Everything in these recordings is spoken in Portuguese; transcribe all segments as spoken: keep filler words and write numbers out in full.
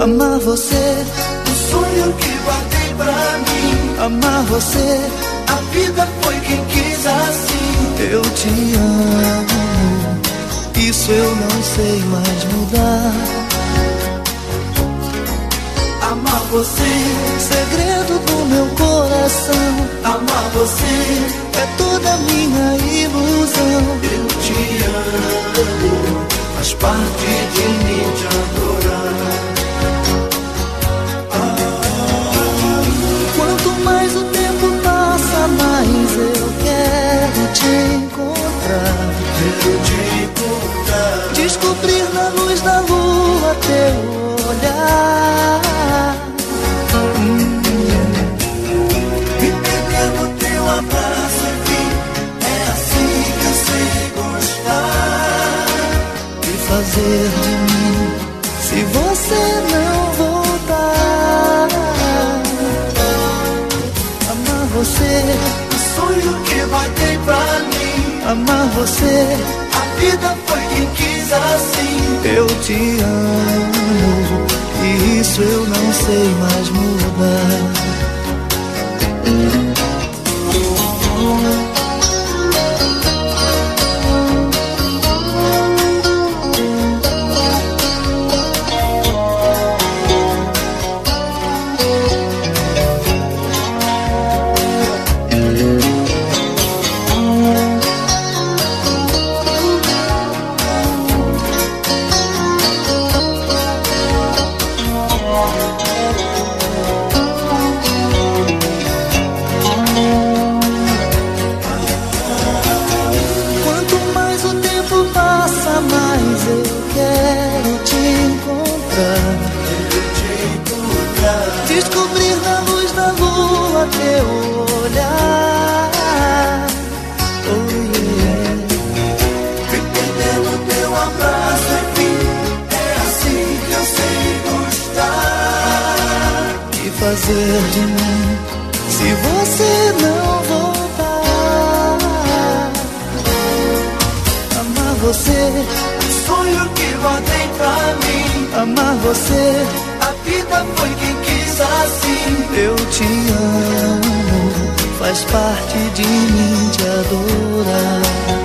Amar você, o sonho que guardei pra mim. amar você, A vida foi quem quis assim. eu te amo. Isso eu não sei mais mudar. Amar você, Segredo do meu coração, amar você, é toda minha ilusão. eu te amo. Faz parte de mim te adorar. Quanto mais o tempo passa, mais eu quero te encontrar. Quero te encontrar. Descobrir na luz da lua teu olhar. Me perder no teu abraço, enfim. É assim que eu sei gostar. E fazer de mim, se você não voltar. Amar você, O sonho que guardei pra mim. amar você, A vida foi quem quis assim. eu te amo. E isso eu não sei mais mudar. Quanto mais o tempo passa, mais eu quero te encontrar. Quero te encontrar. Descobrir na luz da lua teu olhar. Oh yeah. Me perder no teu abraço, enfim. É assim que eu sei gostar. E fazer de mim, se você não voltar. Amar você, O sonho que guardei pra mim. amar você, A vida foi quem quis assim. eu te amo. Faz parte de mim te adorar.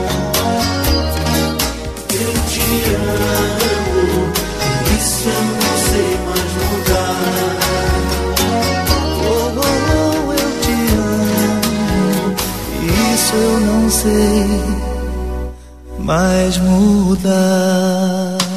Eu te amo. E isso eu não sei mais mudar. Oh, oh, oh, eu te amo. Isso eu não sei mais mudar.